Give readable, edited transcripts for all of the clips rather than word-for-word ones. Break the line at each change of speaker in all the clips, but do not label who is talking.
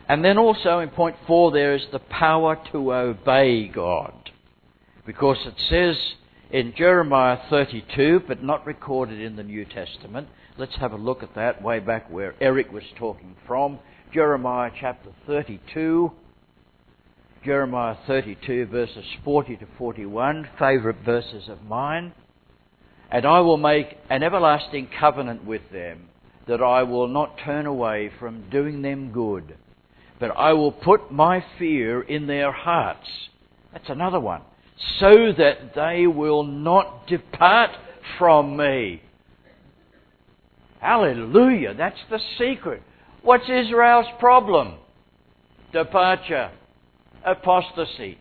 And then also in point 4 there is the power to obey God. Because it says in Jeremiah 32, but not recorded in the New Testament. Let's have a look at that way back where Eric was talking from. Jeremiah chapter 32. Jeremiah 32 verses 40 to 41, favourite verses of mine. And I will make an everlasting covenant with them, that I will not turn away from doing them good, but I will put my fear in their hearts. That's another one. So that they will not depart from me. Hallelujah. That's the secret. What's Israel's problem? Departure. Apostasy.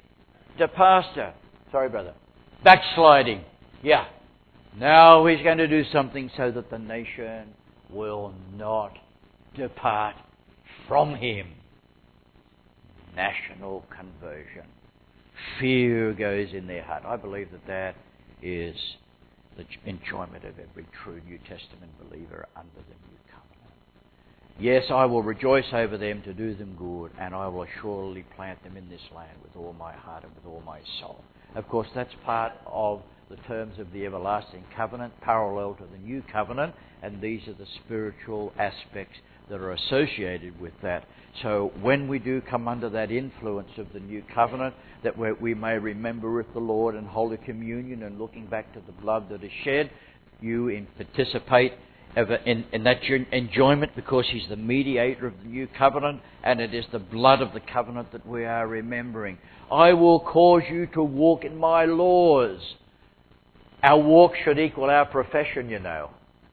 Backsliding. Yeah. Now he's going to do something so that the nation will not depart from him. National conversion. Fear goes in their heart. I believe that is the enjoyment of every true New Testament believer under the new covenant. Yes, I will rejoice over them to do them good, and I will surely plant them in this land with all my heart and with all my soul. Of course, that's part of the terms of the everlasting covenant, parallel to the new covenant, and these are the spiritual aspects that are associated with that. So when we do come under that influence of the new covenant, that we may remember with the Lord and Holy Communion and looking back to the blood that is shed, you participate in that enjoyment because He's the mediator of the new covenant, and it is the blood of the covenant that we are remembering. I will cause you to walk in my laws. Our walk should equal our profession, you know.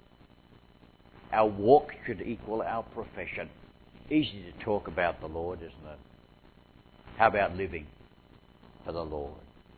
Our walk should equal our profession. Easy to talk about the Lord, isn't it? How about living for the Lord?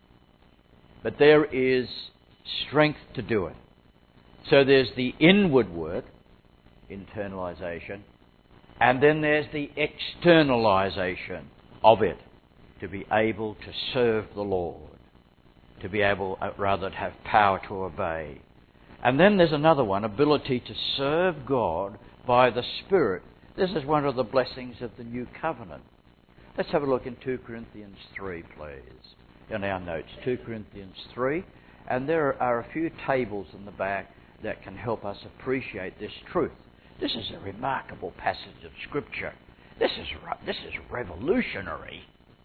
But there is strength to do it. So there's the inward work, internalization, and then there's the externalization of it, to be able to serve the Lord, to be able, rather, to have power to obey. And then there's another one, ability to serve God by the Spirit. This is one of the blessings of the new covenant. Let's have a look in 2 Corinthians 3, please, in our notes. 2 Corinthians 3. And there are a few tables in the back that can help us appreciate this truth. This is a remarkable passage of Scripture. This is revolutionary,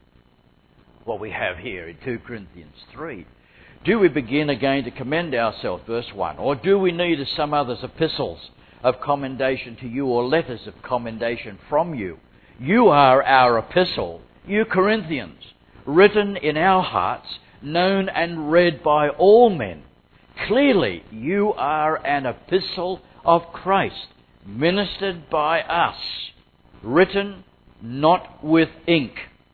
what we have here in 2 Corinthians 3. Do we begin again to commend ourselves, verse 1, or do we need, as some others, epistles of commendation to you, or letters of commendation from you? You are our epistle, you Corinthians, written in our hearts, known and read by all men. Clearly, you are an epistle of Christ, ministered by us, written not with ink,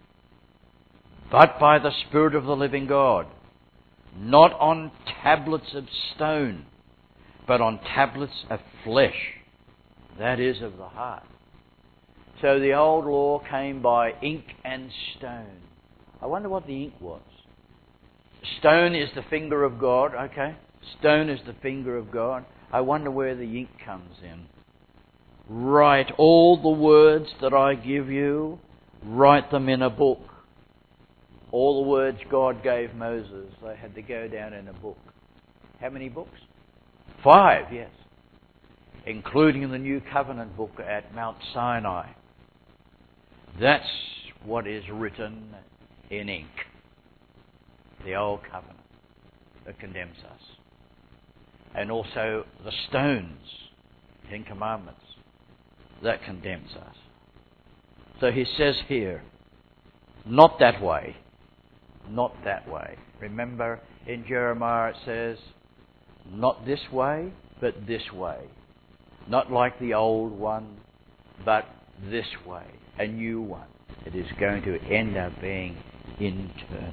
but by the Spirit of the living God, not on tablets of stone, but on tablets of flesh, that is, of the heart. So the old law came by ink and stone. I wonder what the ink was. Stone is the finger of God, okay? Stone is the finger of God. I wonder where the ink comes in. Write all the words that I give you, write them in a book. All the words God gave Moses, they had to go down in a book. How many books? 5, yes. Including the New Covenant book at Mount Sinai. That's what is written in ink. The Old Covenant that condemns us. And also the stones, 10 Commandments, that condemns us. So he says here, not that way. Not that way. Remember in Jeremiah it says, not this way, but this way. Not like the old one, but this way. A new one. It is going to end up being internal.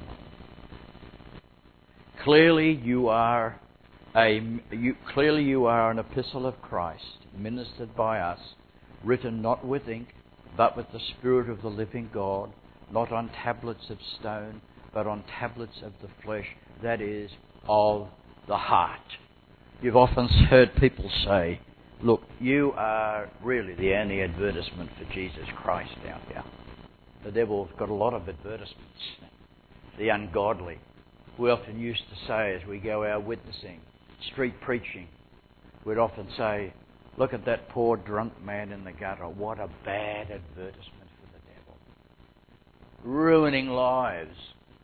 Clearly you are an epistle of Christ, ministered by us, written not with ink, but with the Spirit of the living God, not on tablets of stone, but on tablets of the flesh, that is, of the heart. You've often heard people say, Look, you are really the only advertisement for Jesus Christ out here. The devil's got a lot of advertisements. The ungodly. We often used to say as we go out witnessing, street preaching, we'd often say, look at that poor drunk man in the gutter. What a bad advertisement for the devil. Ruining lives,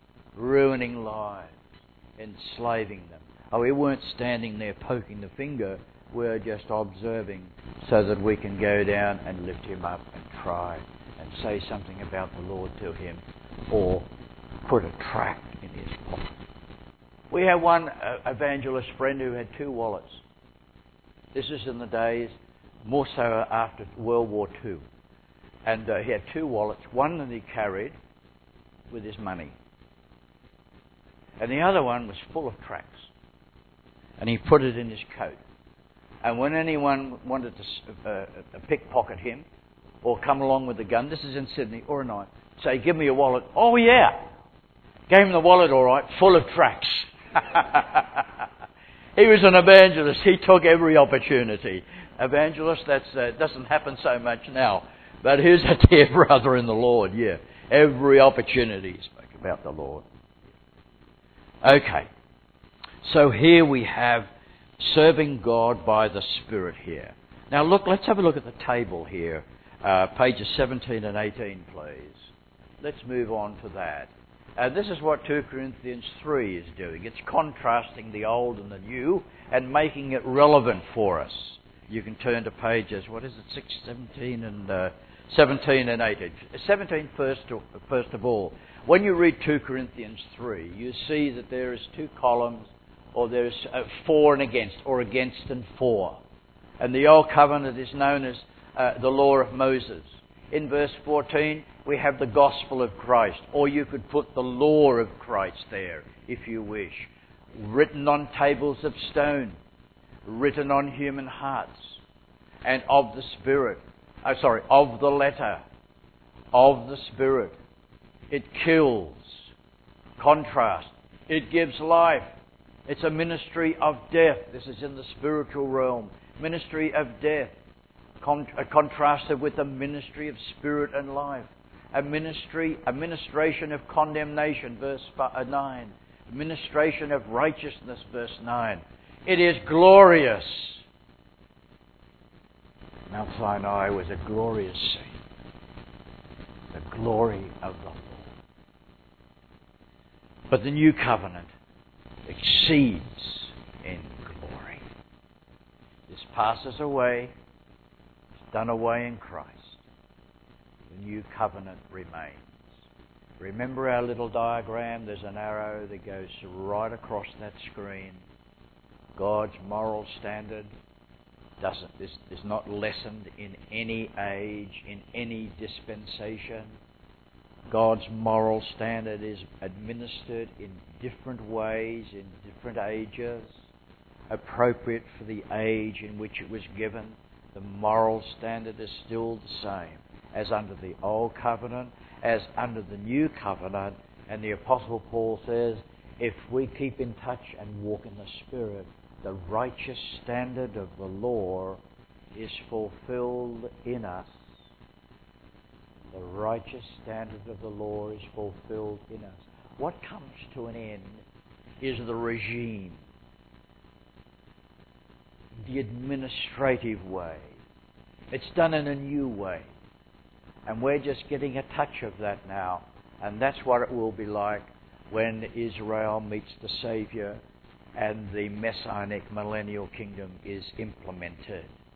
enslaving them. Oh, we weren't standing there poking the finger. We're just observing so that we can go down and lift him up and try and say something about the Lord to him, or put a tract in his pocket. We had one evangelist friend who had 2 wallets. This is in the days, more so after World War II. And he had 2 wallets, one that he carried with his money. And the other one was full of tracts. And he put it in his coat. And when anyone wanted to pickpocket him or come along with a gun, this is in Sydney, or a knife, say, give me your wallet. Oh, yeah. Gave him the wallet, all right, full of tracts. He was an evangelist. He took every opportunity. Evangelist, that doesn't happen so much now. But here's a dear brother in the Lord, yeah. Every opportunity he spoke about the Lord. Okay. So here we have serving God by the Spirit here. Now look, let's have a look at the table here. Pages 17 and 18, please. Let's move on to that. This is what 2 Corinthians 3 is doing. It's contrasting the old and the new and making it relevant for us. You can turn to pages, 17 and 18. 17 first of all. When you read 2 Corinthians 3, you see that there is 2 columns, or there's for and against, or against and for. And the Old Covenant is known as the Law of Moses. In verse 14, we have the Gospel of Christ, or you could put the Law of Christ there, if you wish. Written on tables of stone, written on human hearts, and of the Spirit. Of the letter, of the Spirit. It kills. Contrast. It gives life. It's a ministry of death. This is in the spiritual realm. Ministry of death. Contrasted with the ministry of spirit and life. A ministration of condemnation, verse 9. Ministration of righteousness, verse 9. It is glorious. Mount Sinai was a glorious scene. The glory of the Lord. But the new covenant exceeds in glory. This passes away. It's done away in Christ. The new covenant remains. Remember our little diagram? There's an arrow that goes right across that screen. God's moral standard is not lessened in any age, in any dispensation. God's moral standard is administered in different ways, in different ages, appropriate for the age in which it was given. The moral standard is still the same as under the Old Covenant, as under the New Covenant. And the Apostle Paul says, if we keep in touch and walk in the Spirit, the righteous standard of the law is fulfilled in us. The righteous standard of the law is fulfilled in us. What comes to an end is the regime, the administrative way. It's done in a new way. And we're just getting a touch of that now. And that's what it will be like when Israel meets the Saviour and the Messianic millennial kingdom is implemented.